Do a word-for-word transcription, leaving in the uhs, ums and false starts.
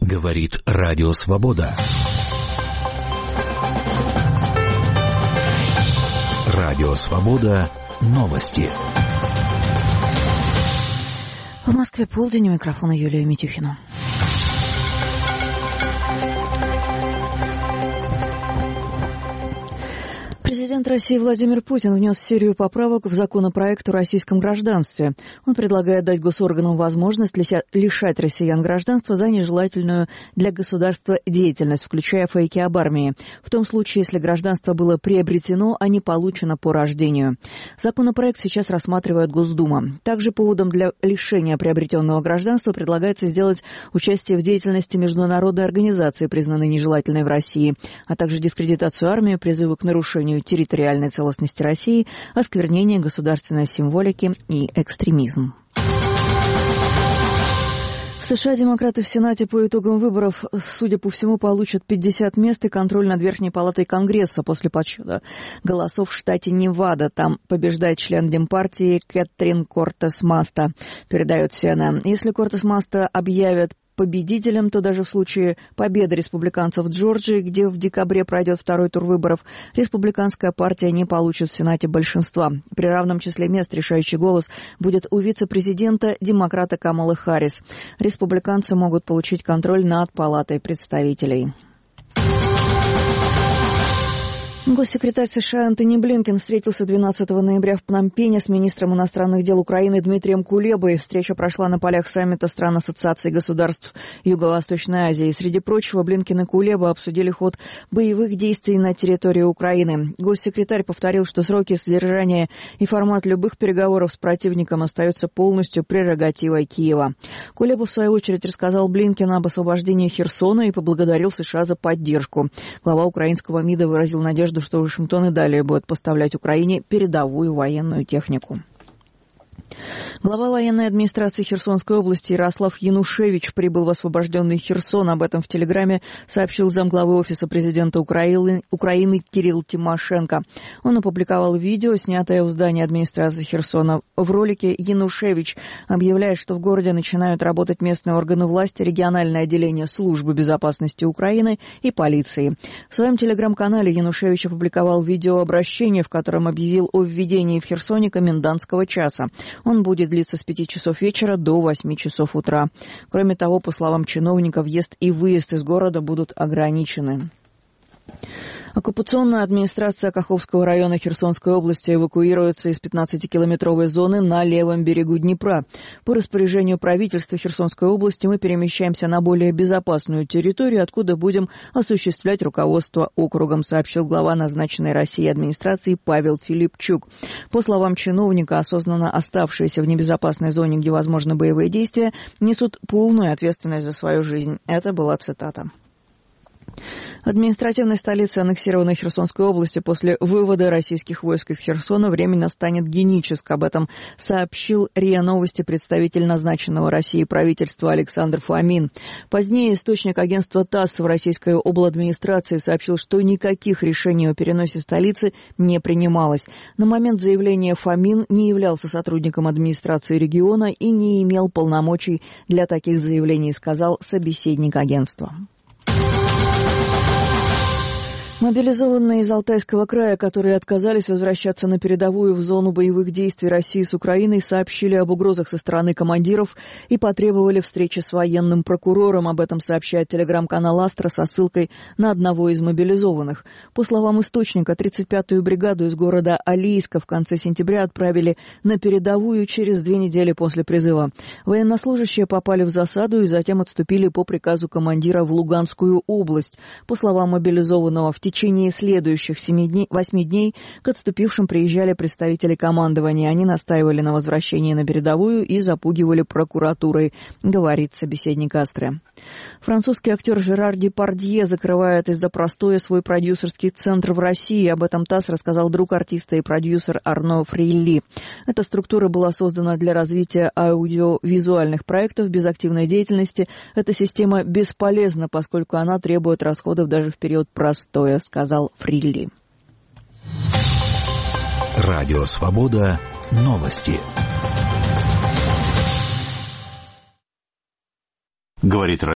Говорит Радио Свобода. Радио Свобода. Новости. В Москве полдень, у микрофона Юлия Митюхина. Президент России Владимир Путин внес серию поправок в законопроект о российском гражданстве. Он предлагает дать госорганам возможность лишать россиян гражданства за нежелательную для государства деятельность, включая фейки об армии, в том случае, если гражданство было приобретено, а не получено по рождению. Законопроект сейчас рассматривает Госдума. Также поводом для лишения приобретенного гражданства предлагается сделать участие в деятельности международной организации, признанной нежелательной в России, а также дискредитацию армии, призывы к нарушению территориальной целостности России, осквернение государственной символики и экстремизм. В США демократы в Сенате по итогам выборов, судя по всему, получат пятьдесят мест и контроль над Верхней палатой Конгресса после подсчета голосов в штате Невада. Там побеждает член Демпартии Кэтрин Кортес Маста, передает си эн эн. Если Кортес Маста объявят победителем, то даже в случае победы республиканцев в Джорджии, где в декабре пройдет второй тур выборов, республиканская партия не получит в Сенате большинства. При равном числе мест решающий голос будет у вице-президента демократа Камалы Харрис. Республиканцы могут получить контроль над Палатой представителей. Госсекретарь США Антони Блинкен встретился двенадцатого ноября в Пномпене с министром иностранных дел Украины Дмитрием Кулебой. Встреча прошла на полях саммита стран Ассоциации государств Юго-Восточной Азии. Среди прочего, Блинкен и Кулеба обсудили ход боевых действий на территории Украины. Госсекретарь повторил, что сроки содержания и формат любых переговоров с противником остаются полностью прерогативой Киева. Кулеба, в свою очередь, рассказал Блинкену об освобождении Херсона и поблагодарил США за поддержку. Глава украинского МИДа выразил надежду, что Вашингтон и далее будет поставлять Украине передовую военную технику. Глава военной администрации Херсонской области Ярослав Янушевич прибыл в освобожденный Херсон. Об этом в Телеграме сообщил замглавы Офиса президента Украины, Украины Кирилл Тимошенко. Он опубликовал видео, снятое у здания администрации Херсона. В ролике Янушевич объявляет, что в городе начинают работать местные органы власти, региональное отделение Службы безопасности Украины и полиции. В своем Телеграм-канале Янушевич опубликовал видеообращение, в котором объявил о введении в Херсоне комендантского часа. Он будет длиться с пяти часов вечера до восьми часов утра. Кроме того, по словам чиновника, въезд и выезд из города будут ограничены. Оккупационная администрация Каховского района Херсонской области эвакуируется из пятнадцатикилометровой зоны на левом берегу Днепра. По распоряжению правительства Херсонской области мы перемещаемся на более безопасную территорию, откуда будем осуществлять руководство округом, сообщил глава назначенной Россией администрации Павел Филипчук. По словам чиновника, осознанно оставшиеся в небезопасной зоне, где возможны боевые действия, несут полную ответственность за свою жизнь. Это была цитата. Административной столицей аннексированной Херсонской области после вывода российских войск из Херсона временно станет Геническ. Об этом сообщил РИА Новости представитель назначенного Россией правительства Александр Фомин. Позднее источник агентства ТАСС в российской обладминистрации сообщил, что никаких решений о переносе столицы не принималось. На момент заявления Фомин не являлся сотрудником администрации региона и не имел полномочий для таких заявлений, сказал собеседник агентства. Мобилизованные из Алтайского края, которые отказались возвращаться на передовую в зону боевых действий России с Украиной, сообщили об угрозах со стороны командиров и потребовали встречи с военным прокурором. Об этом сообщает телеграм-канал «Астра» со ссылкой на одного из мобилизованных. По словам источника, тридцать пятую бригаду из города Алейска в конце сентября отправили на передовую через две недели после призыва. Военнослужащие попали в засаду и затем отступили по приказу командира в Луганскую область. По словам мобилизованного, в В течение следующих семи дней, восьми дней к отступившим приезжали представители командования. Они настаивали на возвращении на передовую и запугивали прокуратурой, говорит собеседник Астры. Французский актер Жерар Депардье закрывает из-за простоя свой продюсерский центр в России. Об этом ТАСС рассказал друг артиста и продюсер Арно Фрилли. Эта структура была создана для развития аудиовизуальных проектов без активной деятельности. Эта система бесполезна, поскольку она требует расходов даже в период простоя, сказал Фрилли. Радио Свобода. Новости. Говорит